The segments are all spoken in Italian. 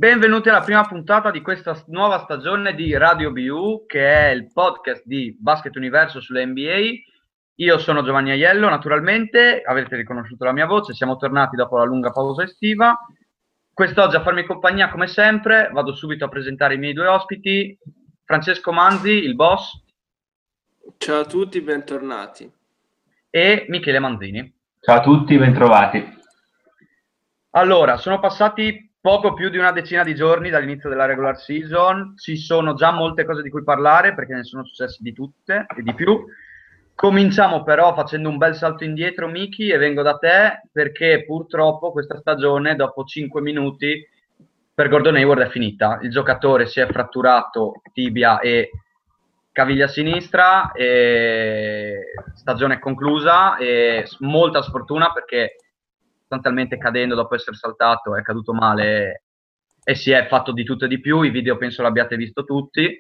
Benvenuti alla prima puntata di questa nuova stagione di Radio BU, che è il podcast di Basket Universo sulle NBA. Io sono Giovanni Aiello, naturalmente, avete riconosciuto la mia voce, siamo tornati dopo la lunga pausa estiva. Quest'oggi a farmi compagnia, come sempre, vado subito a presentare i miei due ospiti, Francesco Manzi, il boss. Ciao a tutti, bentornati. E Michele Manzini. Ciao a tutti, bentrovati. Allora, sono passati poco più di una decina di giorni dall'inizio della regular season, ci sono già molte cose di cui parlare perché ne sono successe di tutte e di più. Cominciamo però facendo un bel salto indietro, Miki, e vengo da te perché purtroppo questa stagione dopo 5 minuti per Gordon Hayward è finita. Il giocatore si è fratturato tibia e caviglia sinistra, e stagione conclusa e molta sfortuna perché sostanzialmente cadendo dopo essere saltato è caduto male e si è fatto di tutto e di più. I video penso l'abbiate visto tutti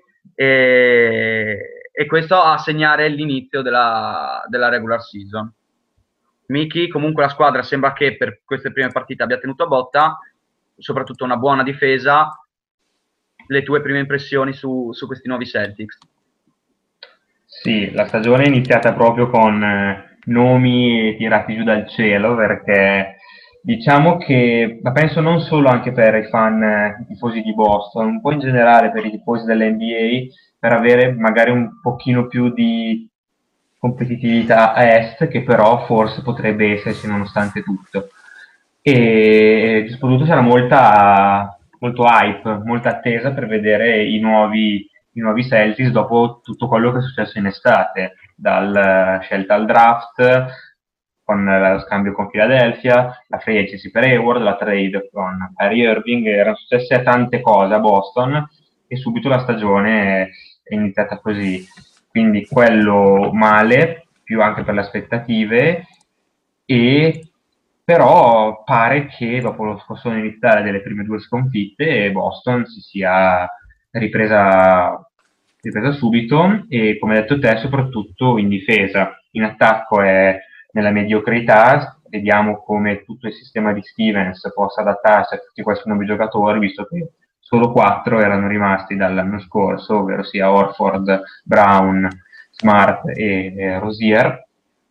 e questo a segnare l'inizio della regular season. Miki, comunque la squadra sembra che per queste prime partite abbia tenuto a botta, soprattutto una buona difesa. Le tue prime impressioni su questi nuovi Celtics? Sì, la stagione è iniziata proprio con nomi tirati giù dal cielo, perché diciamo che, ma penso non solo anche per i fan i tifosi di Boston, un po' in generale per i tifosi dell'NBA, per avere magari un pochino più di competitività a est, che però forse potrebbe esserci nonostante tutto. E soprattutto c'era molto hype, molta attesa per vedere i nuovi Celtics dopo tutto quello che è successo in estate, dal scelta al draft, con lo scambio con Philadelphia, la free agency per Hayward, la trade con Kyrie Irving. Erano successe tante cose a Boston e subito la stagione è iniziata così. Quindi quello male, più anche per le aspettative, e però pare che dopo lo scossone iniziale delle prime due sconfitte Boston si sia ripresa subito, e come hai detto te soprattutto in difesa. In attacco è nella mediocrità, vediamo come tutto il sistema di Stevens possa adattarsi a tutti questi nuovi giocatori, visto che solo 4 erano rimasti dall'anno scorso, ovvero sia Horford, Brown, Smart e Rozier.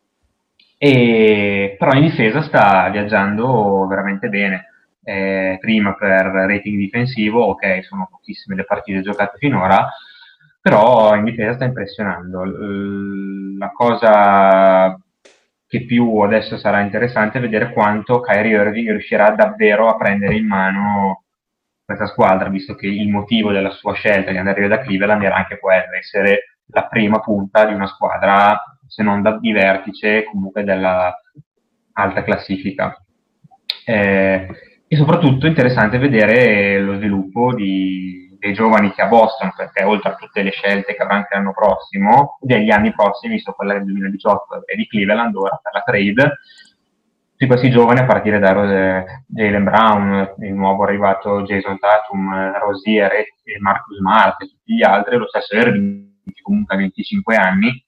Però in difesa sta viaggiando veramente bene. Prima per rating difensivo, ok, sono pochissime le partite giocate finora, però in difesa sta impressionando. La cosa che più adesso sarà interessante è vedere quanto Kyrie Irving riuscirà davvero a prendere in mano questa squadra, visto che il motivo della sua scelta di andare via da Cleveland era anche quello, essere la prima punta di una squadra, se non di vertice, comunque della alta classifica. E soprattutto interessante vedere lo sviluppo dei giovani che a Boston, perché oltre a tutte le scelte che avranno anche l'anno prossimo, degli anni prossimi, visto quella del 2018 e di Cleveland ora per la trade, tutti questi giovani a partire da Jaylen Brown, il nuovo arrivato Jason Tatum, Rozier e Marcus Smart e tutti gli altri, lo stesso Irving che comunque ha 25 anni,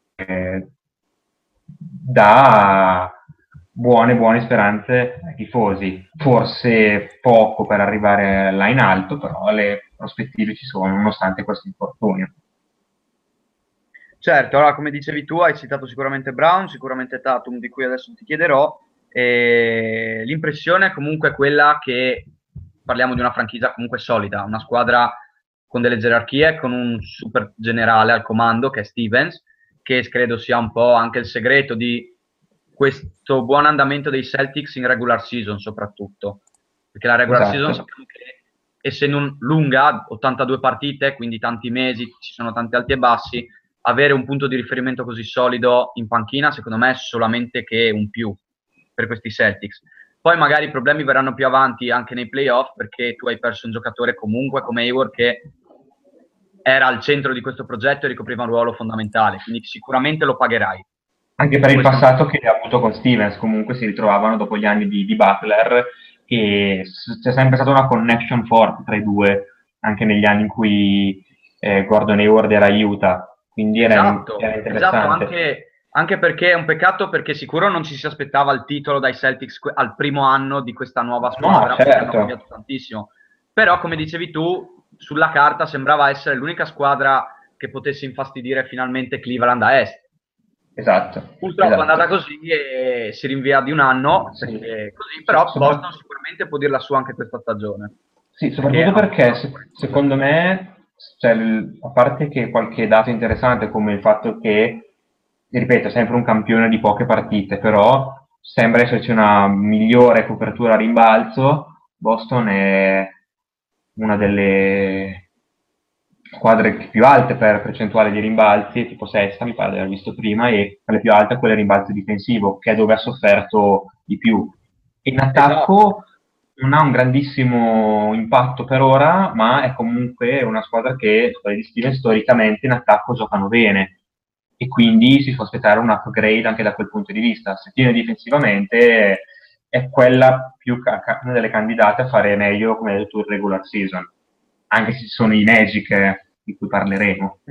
dà buone speranze ai tifosi. Forse poco per arrivare là in alto, però le prospettive ci sono nonostante questo infortunio. Certo, allora come dicevi tu hai citato sicuramente Brown, sicuramente Tatum, di cui adesso ti chiederò, e l'impressione è comunque quella che parliamo di una franchigia comunque solida, una squadra con delle gerarchie, con un super generale al comando che è Stevens, che credo sia un po' anche il segreto di questo buon andamento dei Celtics in regular season soprattutto, perché la regular season sappiamo che essendo lunga, 82 partite, quindi tanti mesi, ci sono tanti alti e bassi, avere un punto di riferimento così solido in panchina secondo me è solamente che un più per questi Celtics. Poi magari i problemi verranno più avanti anche nei playoff, perché tu hai perso un giocatore comunque come Hayward che era al centro di questo progetto e ricopriva un ruolo fondamentale, quindi sicuramente lo pagherai. Anche per il passato che ha avuto con Stevens, comunque si ritrovavano dopo gli anni di Butler, e c'è sempre stata una connection forte tra i due, anche negli anni in cui Gordon Hayward era a Utah, quindi era interessante. Esatto, anche perché è un peccato, perché sicuro non ci si aspettava il titolo dai Celtics al primo anno di questa nuova squadra, No, perché hanno certo. cambiato tantissimo. Però, come dicevi tu, sulla carta sembrava essere l'unica squadra che potesse infastidire finalmente Cleveland a est. Esatto. Purtroppo è andata Esatto. così e si rinvia di un anno, Sì. così, però Sopra- Boston sicuramente può dir la sua anche questa stagione. Sì, soprattutto ha perché mostrato buone cose. secondo me, cioè, a parte che qualche dato interessante come il fatto che, ripeto, è sempre un campione di poche partite, però sembra esserci una migliore copertura a rimbalzo. Boston è una delle squadre più alte per percentuale di rimbalzi, tipo sesta, mi pare di aver visto prima, e tra le più alte quelle rimbalzo difensivo, che è dove ha sofferto di più. In Esatto. attacco non ha un grandissimo impatto per ora, ma è comunque una squadra che, di Steven, storicamente in attacco giocano bene e quindi si può aspettare un upgrade anche da quel punto di vista. Se tiene difensivamente è quella una delle candidate a fare meglio come hai detto tu, il regular season, anche se ci sono i Magic di cui parleremo.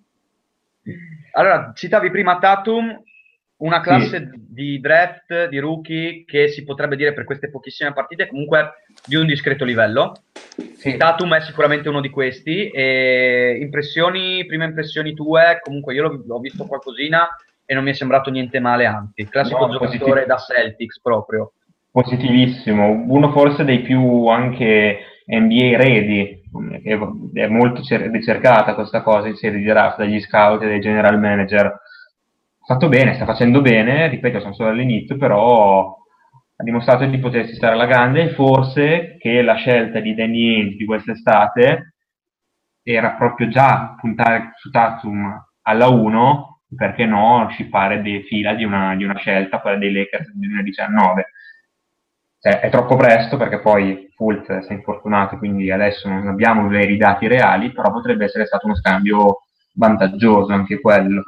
Allora, citavi prima Tatum, una Sì, classe di draft, di rookie, che si potrebbe dire per queste pochissime partite comunque di un discreto livello. sì. Tatum è sicuramente uno di questi. E prime impressioni tue, comunque io l'ho visto qualcosina e non mi è sembrato niente male, anzi, classico No, giocatore da Celtics proprio. positivissimo, uno forse dei più anche NBA ready, che è molto ricercata questa cosa in serie di draft dagli scout e dai general manager. Ha fatto bene, sta facendo bene, ripeto, siamo solo all'inizio, però ha dimostrato di potersi stare alla grande e forse che la scelta di Danny Ainge di quest'estate era proprio già puntare su Tatum alla 1, perché no, scippare di fila di una scelta, quella dei Lakers del 2019. Cioè, è troppo presto perché poi Fultz si è infortunato, quindi adesso non abbiamo veri dati reali, però potrebbe essere stato uno scambio vantaggioso anche quello.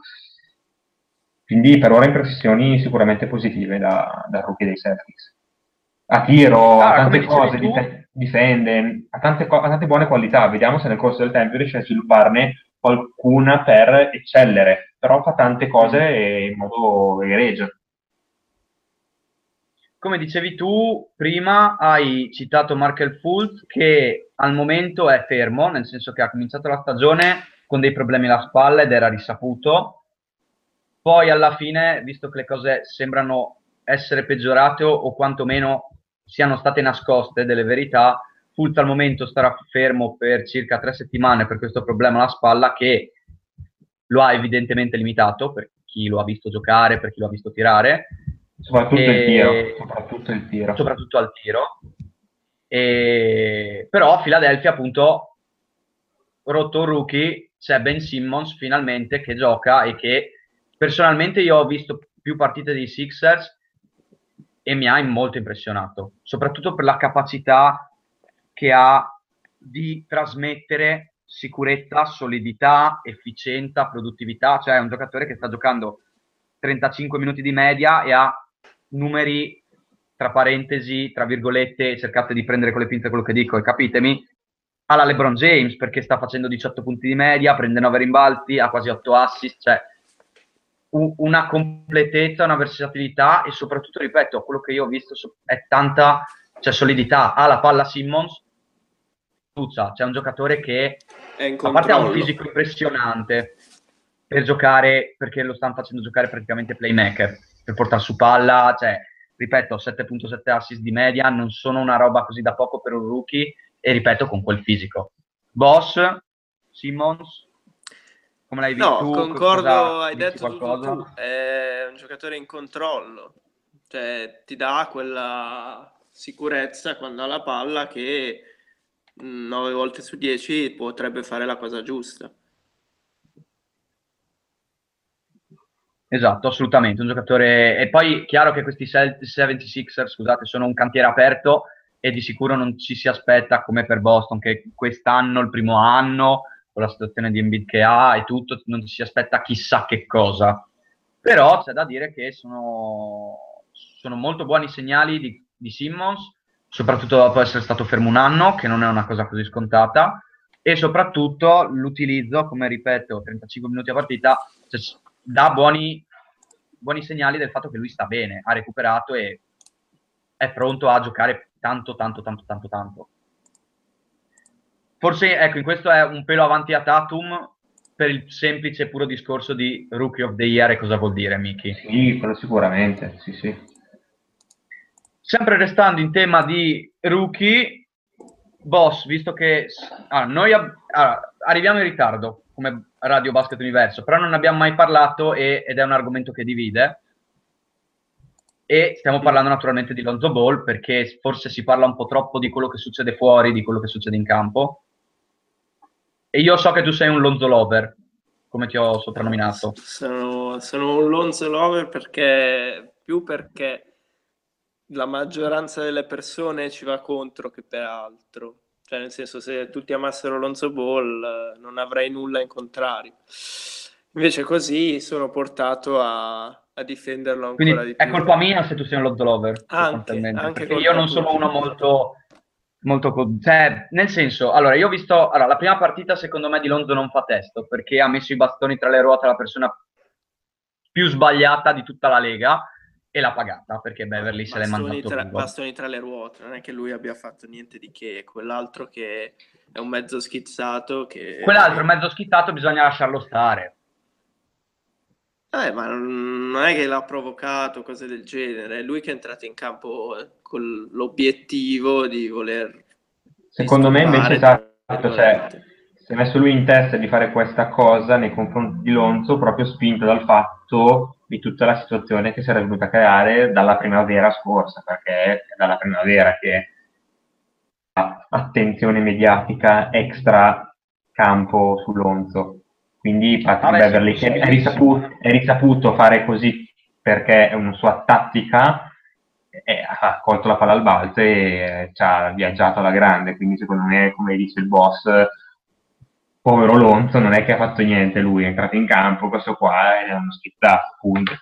Quindi per ora impressioni sicuramente positive dal rookie dei Celtics. A tiro, ha Allora, come tante dicevi cose, tu, difende, ha tante buone qualità. Vediamo se nel corso del tempo riesce a svilupparne qualcuna per eccellere, però fa tante cose in modo egregio. come dicevi tu, prima hai citato Markel Fultz che al momento è fermo, nel senso che ha cominciato la stagione con dei problemi alla spalla ed era risaputo. Poi alla fine, visto che le cose sembrano essere peggiorate o quantomeno siano state nascoste delle verità, Fultz al momento starà fermo per circa 3 settimane per questo problema alla spalla che lo ha evidentemente limitato per chi lo ha visto giocare, per chi lo ha visto tirare, Soprattutto il tiro, e soprattutto il tiro. soprattutto al tiro. Però a Philadelphia appunto rotto un rookie c'è Ben Simmons finalmente che gioca e che personalmente io ho visto più partite dei Sixers e mi ha molto impressionato, soprattutto per la capacità che ha di trasmettere sicurezza, solidità, efficienza, produttività, cioè è un giocatore che sta giocando 35 minuti di media e ha numeri tra parentesi, tra virgolette, cercate di prendere con le pinze quello che dico e capitemi, alla LeBron James perché sta facendo 18 punti di media, prende 9 rimbalzi, ha quasi 8 assist, cioè una completezza, una versatilità e soprattutto, ripeto, quello che io ho visto è tanta, cioè, solidità. Ha la palla Simmons, c'è un giocatore che È in a parte ha un controllo. fisico impressionante per giocare, perché lo stanno facendo giocare praticamente playmaker, per portare su palla, cioè, ripeto, 7.7 assist di media, non sono una roba così da poco per un rookie, e ripeto, con quel fisico. Boss, Simmons, come l'hai visto No, tu? concordo, Cosa hai dici detto tutto qualcosa? tu, è un giocatore in controllo, cioè ti dà quella sicurezza quando ha la palla che 9 volte su 10 potrebbe fare la cosa giusta. Esatto, assolutamente, un giocatore. E poi chiaro che questi 76ers, scusate, sono un cantiere aperto e di sicuro non ci si aspetta come per Boston, che quest'anno, il primo anno, con la situazione di Embiid che ha e tutto, non ci si aspetta chissà che cosa. Però c'è da dire che sono molto buoni segnali di Simmons, soprattutto dopo essere stato fermo un anno, che non è una cosa così scontata, e soprattutto l'utilizzo, come ripeto, 35 minuti a partita, cioè, dà buoni segnali del fatto che lui sta bene, ha recuperato e è pronto a giocare tanto, tanto, tanto, tanto, tanto. forse, ecco, in questo è un pelo avanti a Tatum per il semplice puro discorso di Rookie of the Year e cosa vuol dire, Miki. Sì, quello sicuramente, sì, sì. Sempre restando in tema di rookie, boss, visto che noi arriviamo in ritardo come Radio Basket Universo, però non ne abbiamo mai parlato ed è un argomento che divide. E stiamo parlando naturalmente di Lonzo Ball, perché forse si parla un po' troppo di quello che succede fuori, di quello che succede in campo. E io so che tu sei un Lonzo lover, come ti ho soprannominato. Sono un Lonzo lover perché la maggioranza delle persone ci va contro che per altro. Cioè, nel senso, se tutti amassero Lonzo Ball, non avrei nulla in contrario. Invece così sono portato a difenderlo ancora Quindi di è più. colpa mia se tu sei un Lonzo lover, sostanzialmente, Anche perché io colpa non sono tua. uno cioè, nel senso, allora, io ho visto, allora, la prima partita secondo me di Lonzo non fa testo, perché ha messo i bastoni tra le ruote alla persona più sbagliata di tutta la Lega e l'ha pagata, perché Beverly se l'è mangiato vivo. Bastoni tra le ruote, non è che lui abbia fatto niente di che, quell'altro che è un mezzo schizzato che... Quell'altro mezzo schittato bisogna lasciarlo stare. Ma non è che l'ha provocato, cose del genere, è lui che è entrato in campo con l'obiettivo di voler Secondo me invece disturbare, tra esatto, cioè, virgolette. si è messo lui in testa di fare questa cosa nei confronti di Lonzo proprio spinto dal fatto di tutta la situazione che si era venuta a creare dalla primavera scorsa, perché è dalla primavera che ha attenzione mediatica extra campo su Lonzo. Quindi Patrick Vabbè, sì, Beverly che è risaputo fare così perché è una sua tattica, ha colto la palla al balzo e ci ha viaggiato alla grande, quindi secondo me, come dice il boss, povero Lonzo non è che ha fatto niente lui, è entrato in campo, questo qua è uno schizzato, punto.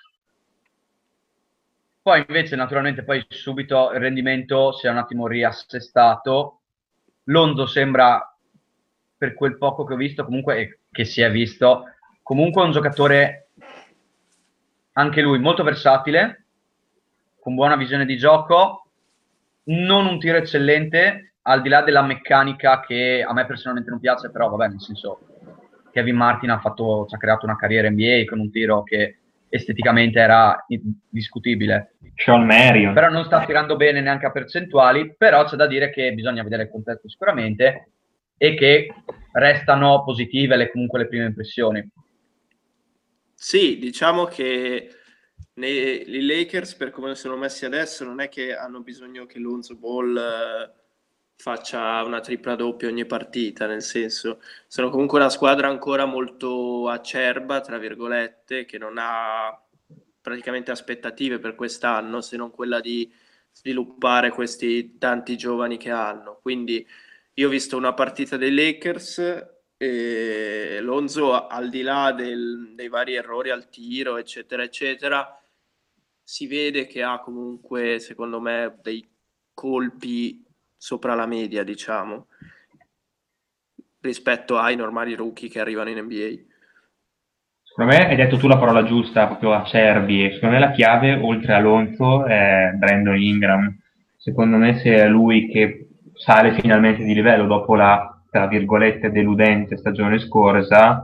Poi invece naturalmente poi subito il rendimento si è un attimo riassestato. Lonzo sembra, per quel poco che ho visto comunque e che si è visto, comunque un giocatore anche lui molto versatile, con buona visione di gioco, non un tiro eccellente, al di là della meccanica che a me personalmente non piace, però vabbè, nel senso Kevin Martin ci ha creato una carriera NBA con un tiro che esteticamente era discutibile. Sean Marion. Però non sta tirando bene neanche a percentuali, però c'è da dire che bisogna vedere il contesto sicuramente e che restano positive comunque le prime impressioni. Sì, diciamo che i Lakers, per come sono messi adesso, non è che hanno bisogno che Lonzo Ball faccia una tripla doppia ogni partita, nel senso, sono comunque una squadra ancora molto acerba, tra virgolette, che non ha praticamente aspettative per quest'anno, se non quella di sviluppare questi tanti giovani che hanno. Quindi io ho visto una partita dei Lakers e Lonzo, al di là dei vari errori al tiro, eccetera, eccetera, si vede che ha comunque, secondo me, dei colpi sopra la media, diciamo, rispetto ai normali rookie che arrivano in NBA. Secondo me hai detto tu la parola giusta, proprio acerbi, e secondo me la chiave, oltre a Alonso, è Brandon Ingram. Secondo me se è lui che sale finalmente di livello dopo la, tra virgolette, deludente stagione scorsa,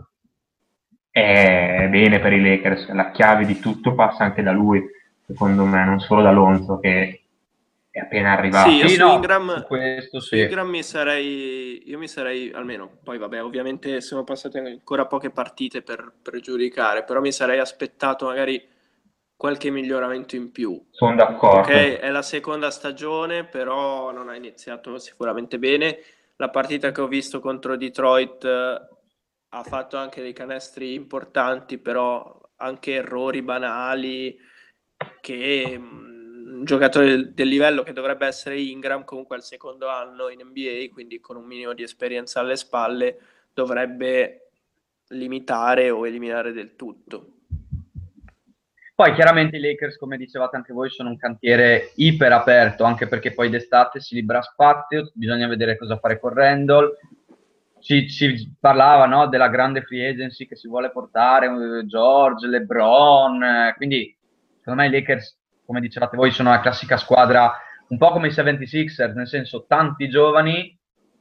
è bene per i Lakers. La chiave di tutto passa anche da lui, secondo me, non solo da Alonso che è appena arrivato. Sì, io Sì, su no, Ingram, su questo su sì. Ingram io mi sarei almeno, poi vabbè, ovviamente sono passate ancora poche partite per giudicare, però mi sarei aspettato magari qualche miglioramento in più. Sono d'accordo. Ok, è la seconda stagione, però non ha iniziato sicuramente bene. La partita che ho visto contro Detroit ha fatto anche dei canestri importanti, però anche errori banali che un giocatore del livello che dovrebbe essere Ingram, comunque al secondo anno in NBA, quindi con un minimo di esperienza alle spalle, dovrebbe limitare o eliminare del tutto. Poi chiaramente i Lakers, come dicevate anche voi, sono un cantiere iper aperto, anche perché poi d'estate si libera spazio, bisogna vedere cosa fare con Randall. Si parlava, no, della grande free agency che si vuole portare, George, LeBron, quindi secondo me i Lakers, come dicevate voi, sono la classica squadra, un po' come i 76ers, nel senso tanti giovani,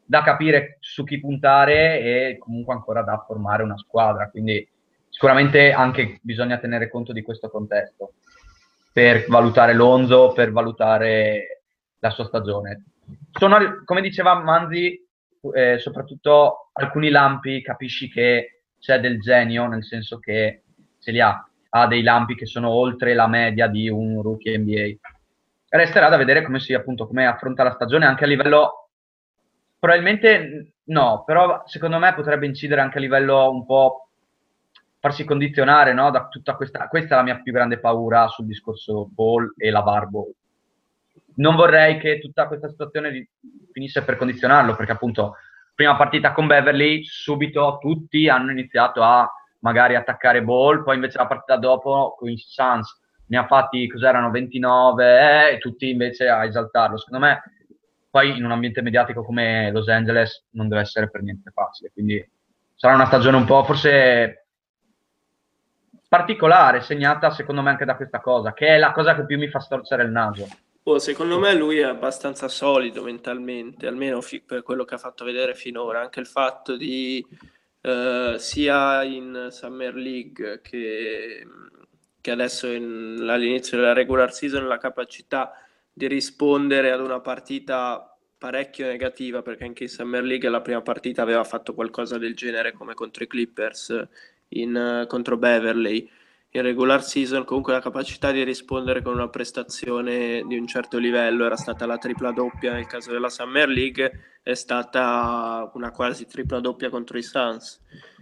da capire su chi puntare e comunque ancora da formare una squadra, quindi sicuramente anche bisogna tenere conto di questo contesto per valutare Lonzo, per valutare la sua stagione. Sono, come diceva Manzi, soprattutto alcuni lampi capisci che c'è del genio, nel senso che ce li ha dei lampi che sono oltre la media di un rookie NBA. Resterà da vedere come si, appunto, come affronta la stagione anche a livello, probabilmente no, però secondo me potrebbe incidere anche a livello un po' farsi condizionare, no, da tutta questa è la mia più grande paura sul discorso Ball e la VAR Ball. Non vorrei che tutta questa situazione finisse per condizionarlo, perché appunto prima partita con Beverly, subito tutti hanno iniziato a magari attaccare Ball, poi invece la partita dopo con i Suns ne ha fatti, cos'erano, 29, e tutti invece a esaltarlo. Secondo me poi in un ambiente mediatico come Los Angeles non deve essere per niente facile, quindi sarà una stagione un po' forse particolare, segnata secondo me anche da questa cosa, che è la cosa che più mi fa storcere il naso. Secondo me lui è abbastanza solido mentalmente, almeno per quello che ha fatto vedere finora. Anche il fatto di sia in Summer League che adesso all'inizio della regular season, la capacità di rispondere ad una partita parecchio negativa, perché anche in Summer League la prima partita aveva fatto qualcosa del genere come contro i Clippers contro Beverly. In regular season comunque la capacità di rispondere con una prestazione di un certo livello, era stata la tripla doppia nel caso della Summer League, è stata una quasi tripla doppia contro i Suns.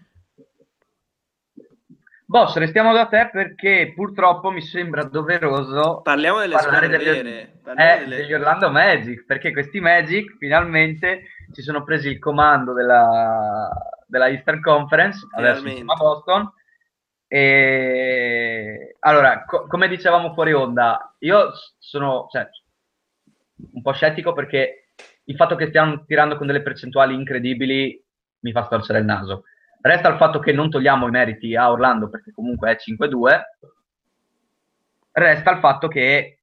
Boss, restiamo da te perché purtroppo mi sembra doveroso Parliamo delle parlare squadre vere. Parliamo degli Orlando Magic, perché questi Magic finalmente si sono presi il comando della Eastern Conference, adesso insieme a Finalmente. Boston. E allora, come dicevamo fuori onda, io sono, cioè, un po' scettico perché il fatto che stiamo tirando con delle percentuali incredibili mi fa storcere il naso. Resta il fatto che non togliamo i meriti a Orlando perché comunque è 5-2. Resta il fatto che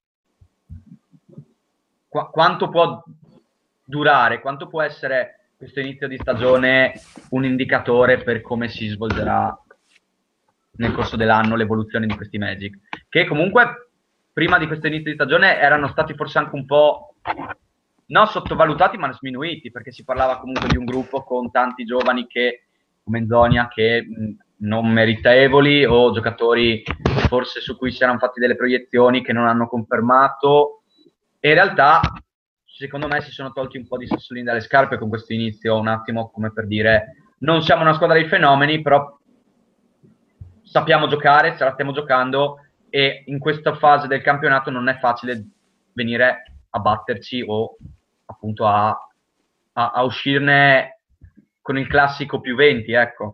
quanto può durare, quanto può essere questo inizio di stagione un indicatore per come si svolgerà nel corso dell'anno l'evoluzione di questi Magic, che comunque prima di questo inizio di stagione erano stati forse anche un po' non sottovalutati ma sminuiti, perché si parlava comunque di un gruppo con tanti giovani che, come Zonia, che non meritevoli o giocatori forse su cui si erano fatti delle proiezioni che non hanno confermato, e in realtà secondo me si sono tolti un po' di sassolini dalle scarpe con questo inizio, un attimo come per dire non siamo una squadra di fenomeni, però sappiamo giocare, ce la stiamo giocando e in questa fase del campionato non è facile venire a batterci o appunto a uscirne con il classico più 20, ecco.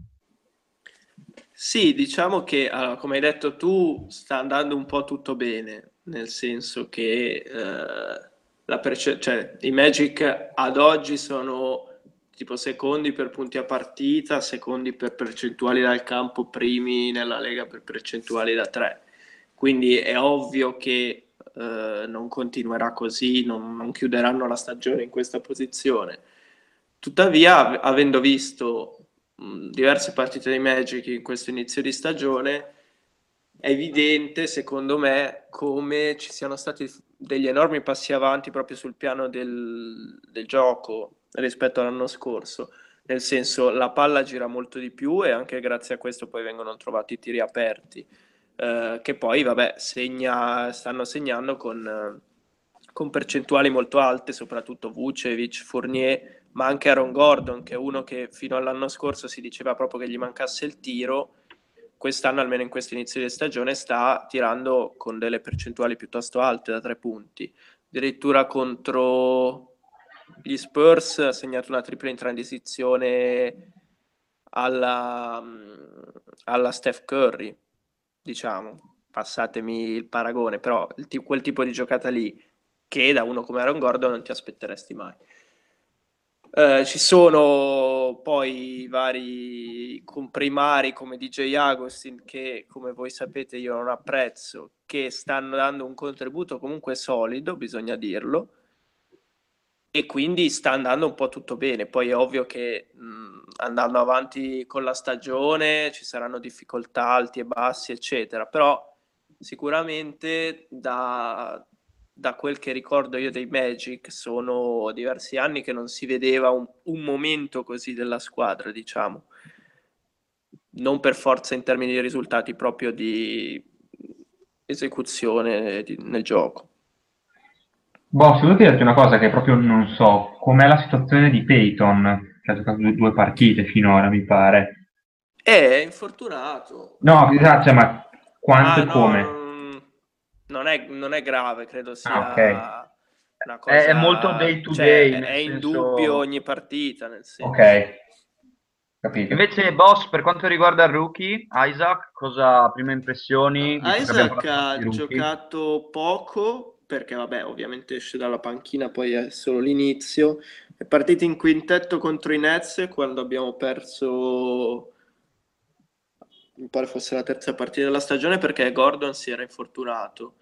Sì, diciamo che, come hai detto tu, sta andando un po' tutto bene, nel senso che cioè, i Magic ad oggi sono tipo secondi per punti a partita, secondi per percentuali dal campo, primi nella Lega per percentuali da 3. Quindi è ovvio che non continuerà così, non chiuderanno la stagione in questa posizione. Tuttavia, avendo visto diverse partite dei Magic in questo inizio di stagione, è evidente, secondo me, come ci siano stati degli enormi passi avanti proprio sul piano del gioco rispetto all'anno scorso. Nel senso, la palla gira molto di più e anche grazie a questo poi vengono trovati i tiri aperti, che poi, vabbè, stanno segnando con percentuali molto alte, soprattutto Vucevic, Fournier, ma anche Aaron Gordon, che è uno che fino all'anno scorso si diceva proprio che gli mancasse il tiro. Quest'anno, almeno in questo inizio di stagione, sta tirando con delle percentuali piuttosto alte da 3 punti. Addirittura contro gli Spurs ha segnato una tripla in transizione alla Steph Curry, diciamo, passatemi il paragone, però quel tipo di giocata lì che da uno come Aaron Gordon non ti aspetteresti mai. Ci sono poi vari comprimari come DJ Agustin che, come voi sapete, io non apprezzo, che stanno dando un contributo comunque solido, bisogna dirlo, e quindi sta andando un po' tutto bene. Poi è ovvio che andando avanti con la stagione ci saranno difficoltà alti e bassi, eccetera, però sicuramente da quel che ricordo io dei Magic sono diversi anni che non si vedeva un momento così della squadra, diciamo. Non per forza in termini di risultati, proprio di esecuzione nel gioco. Boh, se vuoi dirti una cosa che proprio non so, com'è la situazione di Peyton, che ha giocato due partite finora, mi pare. È infortunato. No, esatto, cioè, ma quanto Ah e no, come? non è grave, credo Ah, ok. sia una È molto cosa, day to cioè day, è nel in dubbio senso... ogni partita, nel Ok, senso. capito. Invece, boss, per quanto riguarda il rookie, Isaac, cosa, prime impressioni, visto che abbiamo Isaac parlato tanto di ha rookie? giocato poco perché vabbè, ovviamente esce dalla panchina, poi è solo l'inizio. È partito in quintetto contro i Nets quando abbiamo perso, mi pare fosse la terza partita della stagione perché Gordon si era infortunato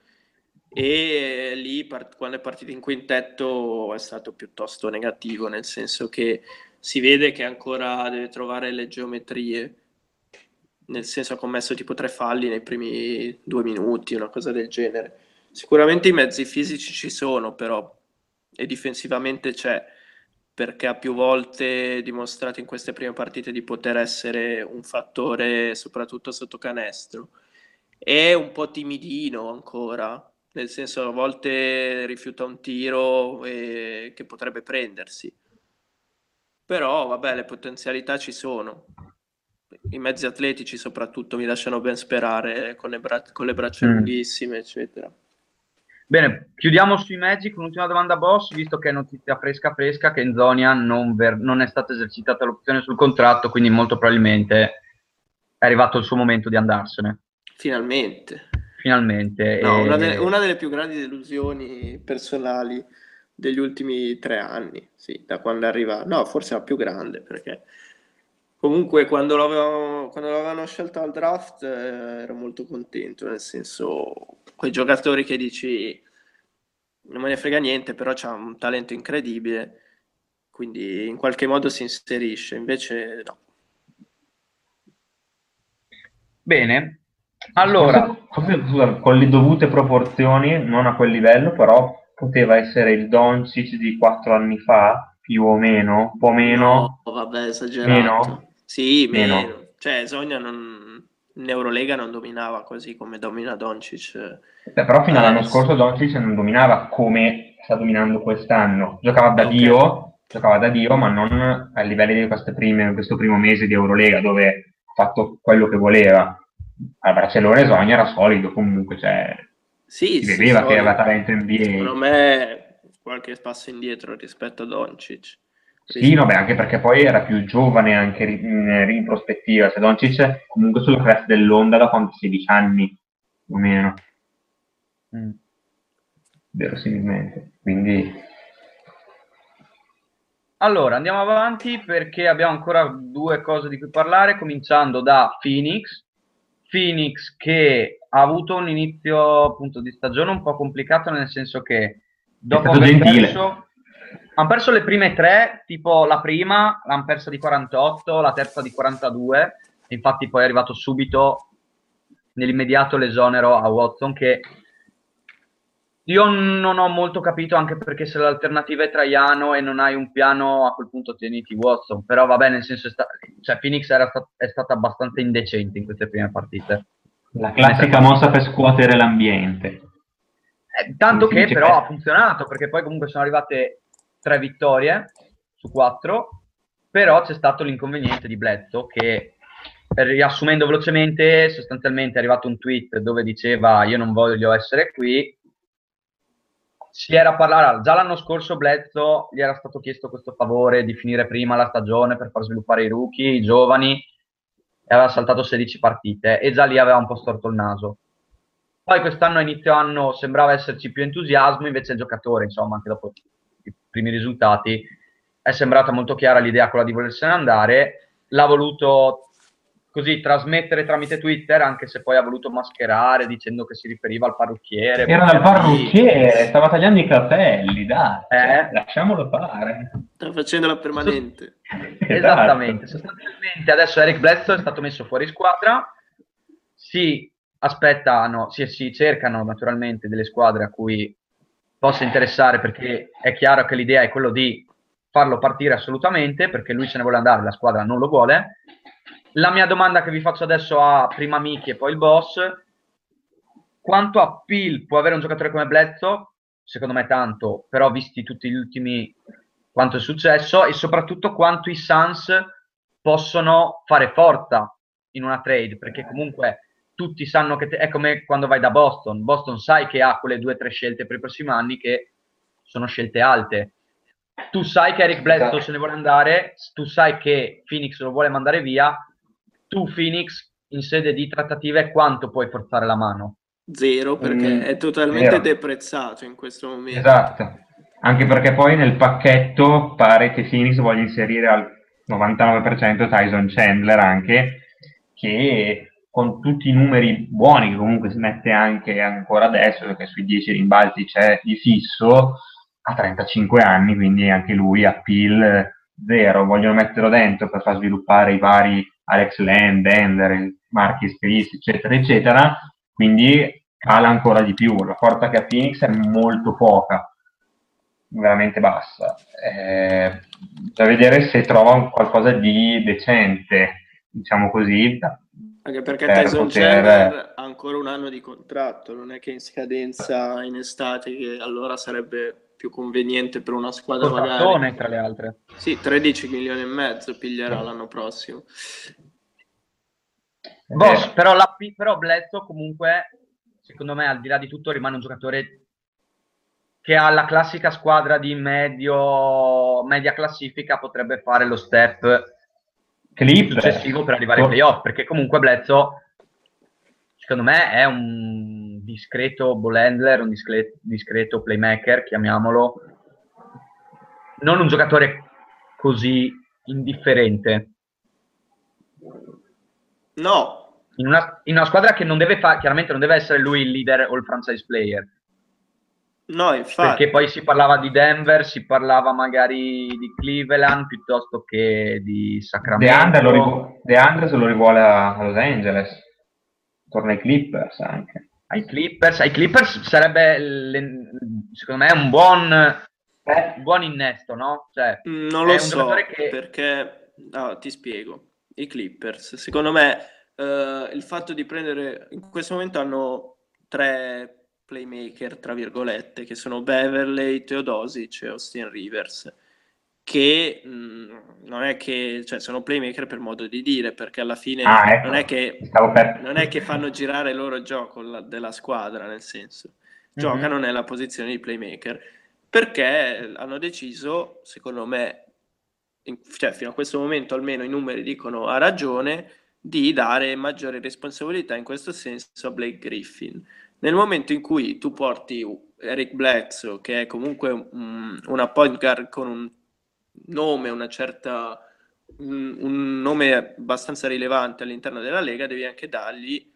e lì quando è partito in quintetto è stato piuttosto negativo, nel senso che si vede che ancora deve trovare le geometrie, nel senso ha commesso tipo 3 falli nei primi 2 minuti, una cosa del genere. Sicuramente i mezzi fisici ci sono però e difensivamente c'è, perché ha più volte dimostrato in queste prime partite di poter essere un fattore soprattutto sotto canestro. È un po' timidino ancora, nel senso a volte rifiuta un tiro che potrebbe prendersi. Però vabbè, le potenzialità ci sono. I mezzi atletici soprattutto mi lasciano ben sperare con le braccia Mm. lunghissime, eccetera. Bene, chiudiamo sui Magic, un'ultima domanda, boss, visto che è notizia fresca fresca che Nzonia non è stata esercitata l'opzione sul contratto, quindi molto probabilmente è arrivato il suo momento di andarsene, Finalmente. finalmente. No, una delle più grandi delusioni personali degli ultimi 3 anni, sì, da quando arriva, no, forse la più grande, perché comunque quando l'avevano scelto al draft ero molto contento, nel senso, quei giocatori che dici non me ne frega niente, però c'ha un talento incredibile, quindi in qualche modo si inserisce, invece no. Bene, allora, Forse, scusa, con le dovute proporzioni, non a quel livello, però poteva essere il Doncic di 4 anni fa, più o meno, un po' No, meno, vabbè, esagerato. meno, Sì, meno. meno. Cioè, Sogna in Eurolega non dominava così come domina Doncic Beh, però fino all'anno adesso. scorso Doncic non dominava come sta dominando quest'anno. Ok. Giocava da Dio, ma non a livelli di questo primo mese di Eurolega, dove ha fatto quello che voleva. A Barcellona e Sogna era solido comunque, cioè, Sì, si sì, vedeva che aveva solido. talento Secondo NBA. me qualche passo indietro rispetto a Doncic. Sì, Ris- no, beh, anche perché poi era più giovane anche in prospettiva. Cioè, Doncic è comunque sulla cresta dell'onda da quanto 16 anni, più o meno, mm, verosimilmente. Quindi, allora, andiamo avanti perché abbiamo ancora due cose di cui parlare, cominciando da Phoenix. Phoenix che ha avuto un inizio appunto di stagione un po' complicato, nel senso che è dopo stato aver gentile. perso, hanno perso le prime tre, tipo la prima l'hanno persa di 48, la terza di 42, e infatti poi è arrivato subito nell'immediato l'esonero a Watson, che io non ho molto capito, anche perché se l'alternativa è Traiano e non hai un piano, a quel punto tieniti Watson. Però vabbè, nel senso, cioè Phoenix è stata abbastanza indecente in queste prime partite. La Prime tre classica mossa partite. per scuotere l'ambiente. Quando Tanto si che dice però ha che funzionato, perché poi comunque sono arrivate 3 vittorie su 4, però c'è stato l'inconveniente di Bledsoe che, riassumendo velocemente, sostanzialmente è arrivato un tweet dove diceva io non voglio essere qui. Si era parlato, già l'anno scorso Bledsoe gli era stato chiesto questo favore di finire prima la stagione per far sviluppare i rookie, i giovani, e aveva saltato 16 partite e già lì aveva un po' storto il naso. Poi quest'anno a inizio anno sembrava esserci più entusiasmo, invece il giocatore, insomma, anche dopo i primi risultati, è sembrata molto chiara l'idea quella di volersene andare, l'ha voluto così trasmettere tramite Twitter, anche se poi ha voluto mascherare dicendo che si riferiva al parrucchiere. Era dal parrucchiere, stava tagliando i capelli, dai, cioè, lasciamolo fare. Sta facendo la permanente. Esattamente, sostanzialmente adesso Eric Bledsoe è stato messo fuori squadra, si aspettano, si cercano naturalmente delle squadre a cui possa interessare, perché è chiaro che l'idea è quello di farlo partire assolutamente, perché lui se ne vuole andare, la squadra non lo vuole. La mia domanda che vi faccio adesso a prima Miki e poi il boss: quanto appeal può avere un giocatore come Bledsoe? Secondo me tanto, però visti tutti gli ultimi quanto è successo, e soprattutto quanto i Suns possono fare forza in una trade, perché comunque tutti sanno che è come quando vai da Boston. Boston sai che ha quelle 2 o 3 scelte per i prossimi anni che sono scelte alte. Tu sai che Eric Bledsoe se ne vuole andare, tu sai che Phoenix lo vuole mandare via, tu Phoenix in sede di trattative quanto puoi forzare la mano? Zero, perché è totalmente deprezzato in questo momento. Esatto, anche perché poi nel pacchetto pare che Phoenix voglia inserire al 99% Tyson Chandler anche, che con tutti i numeri buoni che comunque si mette anche ancora adesso, perché sui 10 rimbalzi c'è di fisso, ha 35 anni, quindi anche lui appeal zero. Vogliono metterlo dentro per far sviluppare i vari Alex Len, Bender, Marquis Chris, eccetera, eccetera, quindi cala ancora di più. La forza che ha Phoenix è molto poca, veramente bassa. Da vedere se trova qualcosa di decente, diciamo così, anche perché Tyson Chandler ha ancora un anno di contratto, non è che in scadenza in estate, che allora sarebbe più conveniente per una squadra magari. Tra le altre. Sì, 13 milioni e mezzo piglierà l'anno prossimo. Boss, però Bledsoe comunque, secondo me, al di là di tutto, rimane un giocatore che ha la classica squadra di media classifica, potrebbe fare lo step successivo per arrivare ai playoff, perché comunque Bledsoe secondo me è un discreto ball handler, un discreto playmaker, chiamiamolo, non un giocatore così indifferente. No. In una squadra che non deve fare, chiaramente non deve essere lui il leader o il franchise player. No, infatti. Perché poi si parlava di Denver, si parlava magari di Cleveland piuttosto che di Sacramento. DeAndre se lo rivuole a Los Angeles, torna ai Clippers anche. Ai Clippers sarebbe, secondo me, un buon innesto, no? Cioè, non lo so, perché ti spiego. I Clippers, secondo me, il fatto di prendere, in questo momento hanno 3 playmaker, tra virgolette, che sono Beverley, Teodosic e Austin Rivers, che non è che, cioè, sono playmaker per modo di dire, perché alla fine ecco. non è che fanno girare il loro gioco della squadra, nel senso, giocano nella posizione di playmaker, perché hanno deciso, secondo me, cioè fino a questo momento almeno i numeri dicono a ragione, di dare maggiore responsabilità in questo senso a Blake Griffin. Nel momento in cui tu porti Eric Bledsoe, che è comunque una point guard con un nome, un nome abbastanza rilevante all'interno della Lega, devi anche dargli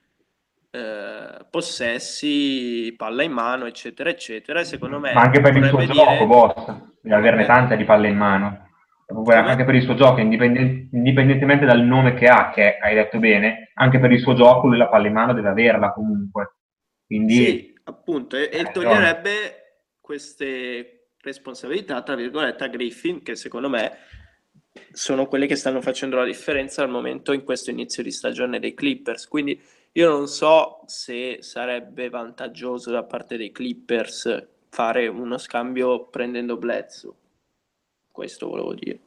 possessi, palla in mano, eccetera, eccetera. E secondo me, ma anche per il suo gioco, boss, deve averne tante di palle in mano. Anche per il suo gioco, indipendentemente dal nome che ha, che hai detto bene, anche per il suo gioco lui la palla in mano deve averla comunque. Quindi, sì, appunto, e toglierebbe queste responsabilità, tra virgolette, a Griffin, che secondo me sono quelli che stanno facendo la differenza al momento in questo inizio di stagione dei Clippers. Quindi io non so se sarebbe vantaggioso da parte dei Clippers fare uno scambio prendendo Bledsoe. Questo volevo dire.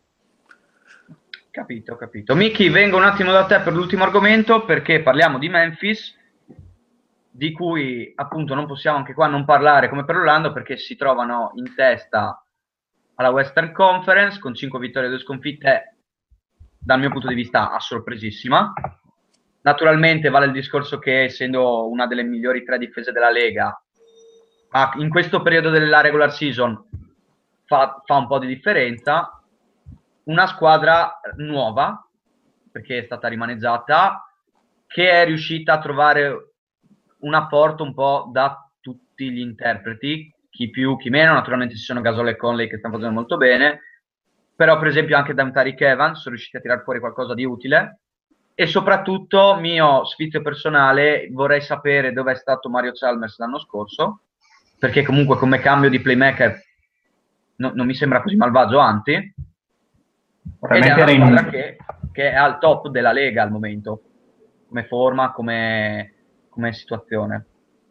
Capito. Miki, vengo un attimo da te per l'ultimo argomento, perché parliamo di Memphis, di cui appunto non possiamo anche qua non parlare come per Orlando, perché si trovano in testa alla Western Conference con 5 vittorie e 2 sconfitte, dal mio punto di vista a sorpresissima. Naturalmente vale il discorso che, essendo una delle migliori 3 difese della Lega, in questo periodo della regular season fa un po' di differenza. Una squadra nuova, perché è stata rimaneggiata, che è riuscita a trovare un apporto un po' da tutti gli interpreti, chi più, chi meno. Naturalmente ci sono Gasol e Conley che stanno facendo molto bene, però per esempio anche da Tariq Evans sono riusciti a tirare fuori qualcosa di utile. E soprattutto, mio sfizio personale, vorrei sapere dove è stato Mario Chalmers l'anno scorso, perché comunque come cambio di playmaker non mi sembra così malvagio, anzi, ed è Probabilmente una era squadra in... che è al top della Lega al momento, come forma, come situazione.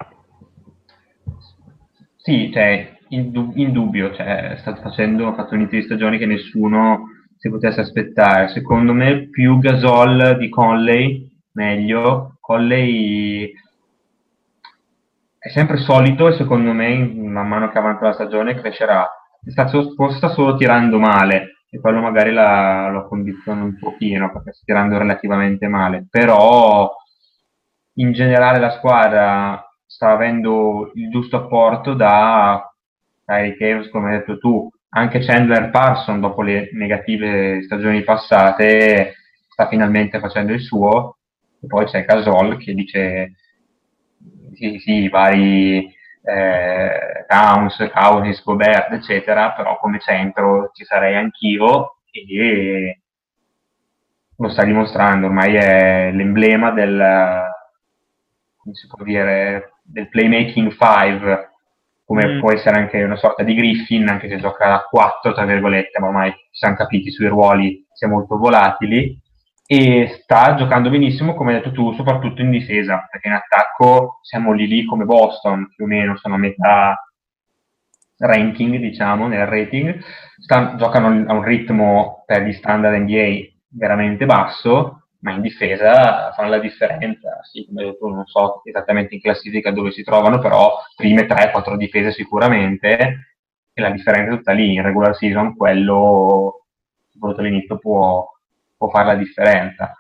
Sì, cioè, indubbio, cioè, ha fatto un inizio di stagione che nessuno si potesse aspettare. Secondo me più Gasol di Conley, meglio. Conley è sempre solito e secondo me man mano che avanza la stagione crescerà. Forse sta solo tirando male e quello magari lo condiziona un pochino perché sta tirando relativamente male, però in generale la squadra sta avendo il giusto apporto da Kyrie Cavs, come hai detto tu, anche Chandler Parson dopo le negative stagioni passate sta finalmente facendo il suo, e poi c'è Gasol che dice sì, sì, i vari Kaunis, Gobert, eccetera, però come centro ci sarei anch'io e lo sta dimostrando, ormai è l'emblema come si può dire, del playmaking 5, come può essere anche una sorta di Griffin, anche se gioca a 4, tra virgolette, ma ormai ci siamo capiti sui ruoli, sia molto volatili, e sta giocando benissimo, come hai detto tu, soprattutto in difesa, perché in attacco siamo lì come Boston, più o meno, sono a metà ranking, diciamo, nel rating, giocano a un ritmo per gli standard NBA veramente basso, ma in difesa fanno la differenza. Sì, come hai detto, non so esattamente in classifica dove si trovano, però prime 3-4 difese sicuramente, e la differenza è tutta lì. In regular season quello, soprattutto all'inizio, può fare la differenza.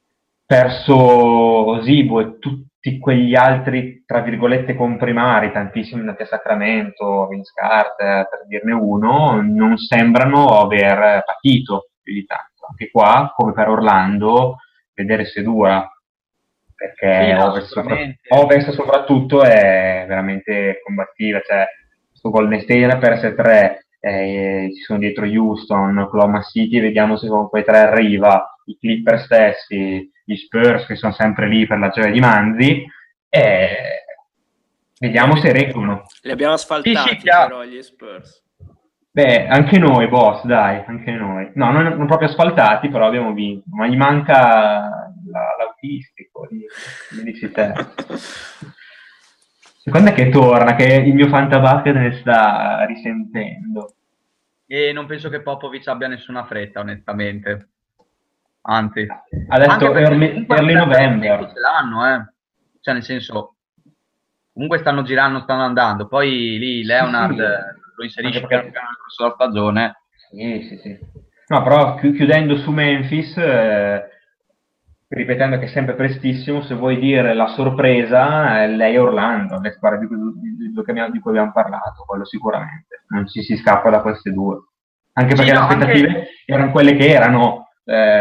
Perso Zibo e tutti quegli altri, tra virgolette, comprimari, tantissimi nati a Sacramento, Vince Carter, per dirne uno, non sembrano aver patito più di tanto. Anche qua, come per Orlando, vedere se dura, Sì, perché no, sicuramente. Ovest soprattutto è veramente combattiva, cioè questo Golden State per S3, ci sono dietro Houston, Oklahoma City, vediamo se con quei tre arriva, i Clippers stessi, gli Spurs che sono sempre lì per la gioia di Manzi, e vediamo se reggono. Li abbiamo Sì, sì, asfaltati chiaro. però gli Spurs. Beh, anche noi, boss, dai, anche noi. No, non proprio asfaltati, però abbiamo vinto. Ma gli manca l'autistico, come dici te. Secondo me che torna, che il mio fantabasket ne sta risentendo. E non penso che Popovic abbia nessuna fretta, onestamente. Anzi, Ha anche detto perché early, comunque early l'offerta di tempo November. ce l'hanno, eh. Cioè, nel senso, comunque stanno girando, stanno andando. Poi lì Sì, Leonard sì, lo anche inserisci piano perché... piano nel corso della stagione. Sì, sì, sì. No, però chiudendo su Memphis, ripetendo che è sempre prestissimo, se vuoi dire la sorpresa, lei è Orlando, le squadre di cui abbiamo parlato, quello sicuramente. Non ci si scappa da queste due. Anche Sì, perché le no, anche. aspettative erano quelle che erano.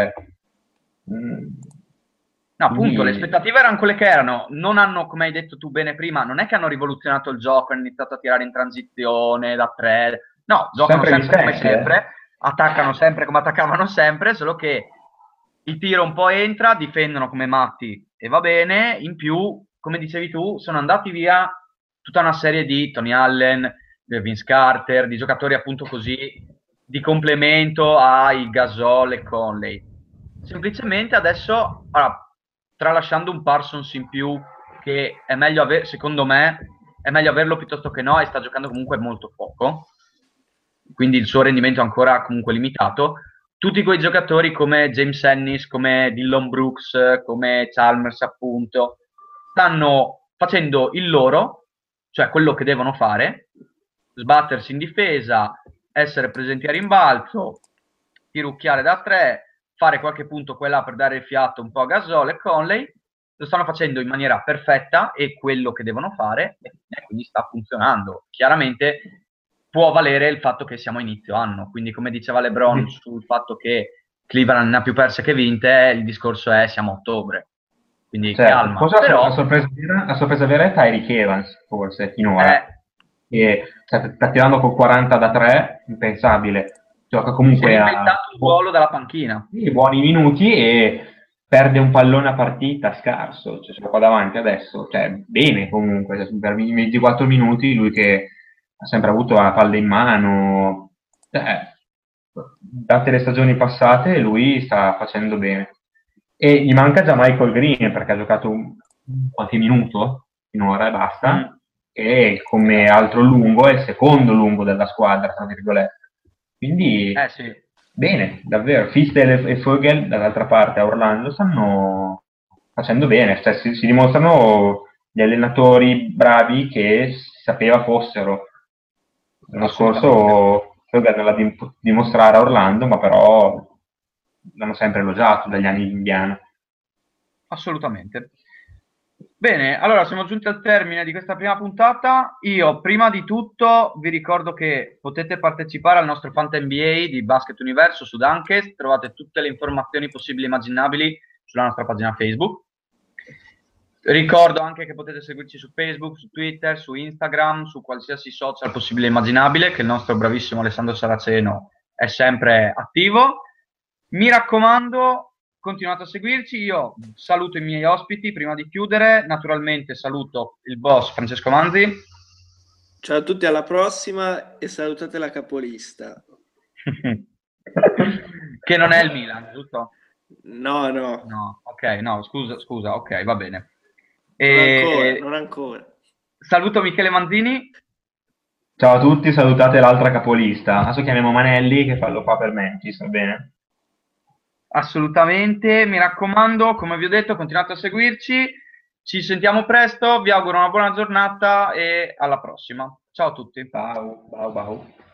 Mm, No, appunto, le quindi, aspettative erano quelle che erano. Non hanno, come hai detto tu bene prima, non è che hanno rivoluzionato il gioco, hanno iniziato a tirare in transizione da tre. No, giocano sempre gli sempre come stessi, eh? sempre, attaccano sempre come attaccavano sempre, solo che il tiro un po' entra, difendono come matti e va bene. In più, come dicevi tu, sono andati via tutta una serie di Tony Allen, Vince Carter, di giocatori appunto così di complemento ai Gasol e Conley. Semplicemente adesso, allora, tralasciando un Parsons in più, che è meglio avere, secondo me, è meglio averlo piuttosto che no, e sta giocando comunque molto poco, quindi il suo rendimento è ancora comunque limitato. Tutti quei giocatori come James Ennis, come Dillon Brooks, come Chalmers appunto, stanno facendo il loro, cioè quello che devono fare, sbattersi in difesa, essere presenti a rimbalzo, tirucchiare da tre, fare qualche punto qua e là per dare il fiato un po' a Gasol e Conley. Lo stanno facendo in maniera perfetta e quello che devono fare, e quindi sta funzionando. Chiaramente può valere il fatto che siamo a inizio anno, quindi come diceva LeBron Sì. sul fatto che Cleveland ne ha più perse che vinte, il discorso è siamo a ottobre, quindi Certo, calma. forse Però, la sorpresa vera è Tyreek Evans, forse, finora. eh, Che sta tirando con 40 da 3, impensabile. Gioca si è comunque a inventato un ruolo dalla panchina. sì, buoni minuti e perde un pallone a partita scarso. Cioè, sono qua davanti adesso. Cioè, bene comunque, cioè, per 24 minuti lui che ha sempre avuto la palla in mano. Cioè, date le stagioni passate, lui sta facendo bene. E gli manca già Michael Green perché ha giocato qualche minuto finora e Mm, basta. E come altro lungo è il secondo lungo della squadra, tra virgolette. Quindi sì. bene, davvero. Fistel e Vogel dall'altra parte a Orlando stanno facendo bene, cioè, si dimostrano gli allenatori bravi che si sapeva fossero. L'anno Assolutamente. scorso Vogel non l'ha dimostrare a Orlando, ma però l'hanno sempre elogiato dagli anni di Indiana. Assolutamente. Bene, allora siamo giunti al termine di questa prima puntata. Io, prima di tutto, vi ricordo che potete partecipare al nostro Fanta NBA di Basket Universo su Dunkest. Trovate tutte le informazioni possibili e immaginabili sulla nostra pagina Facebook. Ricordo anche che potete seguirci su Facebook, su Twitter, su Instagram, su qualsiasi social possibile e immaginabile, che il nostro bravissimo Alessandro Saraceno è sempre attivo. Mi raccomando, continuate a seguirci. Io saluto i miei ospiti prima di chiudere. Naturalmente saluto il boss Francesco Manzi. Ciao a tutti, alla prossima e salutate la capolista. Che non è il Milan, giusto? No, no, No, ok, no, scusa, ok, va bene. non ancora, E non ancora. saluto Michele Manzini. Ciao a tutti, salutate l'altra capolista. Adesso chiamiamo Manelli che lo fa per Memphis, va bene? Assolutamente, mi raccomando, come vi ho detto, continuate a seguirci. Ci sentiamo presto, vi auguro una buona giornata e alla prossima. Ciao a tutti. Ciao, ciao, ciao.